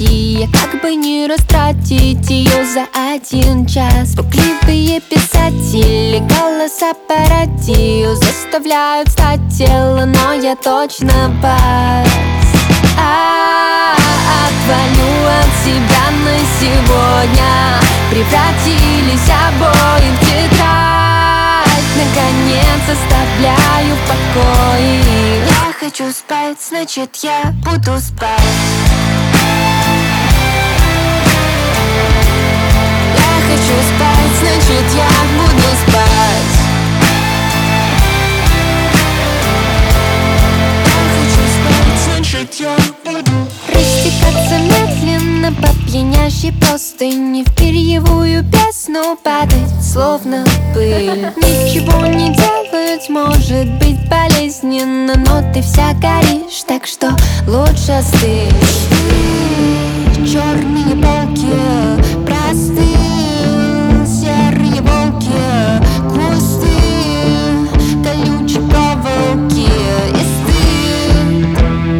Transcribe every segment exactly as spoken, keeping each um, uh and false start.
энергии, как бы не растратить ее за один час. Пугливые писатели голоса по радио заставляют встать тело, но я точно бас. А, отвалю от себя на сегодня, превратились обои в тетрадь. Наконец оставляю в покое. Я хочу спать, значит я буду спать. Я хочу спать, значит я буду спать. Я хочу спать, значит я буду растекаться медленно по пьянящей пустыне, в перьевую бездну падать, словно пыль. Ничего не делать может быть болезненно, но ты вся горишь, так что лучше остынь. Черные волки, простые серые волки, кусты, колючие проволоки и стыд.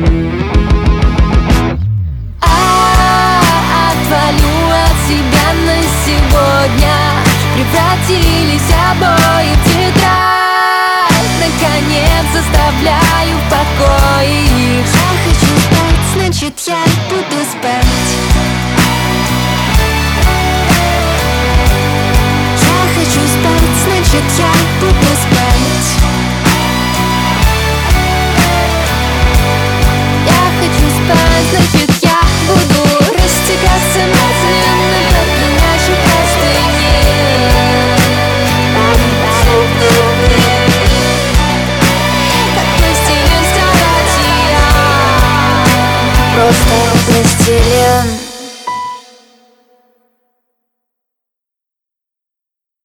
А, отвалю от себя на сегодня, превратились обои в тетрадь. Наконец заставляю в покое. Я хочу спать, значит я буду спать. Я хочу спать, значит я буду спать. Я хочу спать, значит я буду растекаться медленно по пьянящей пустыне. Как пластилин с кровати я просто пластилин.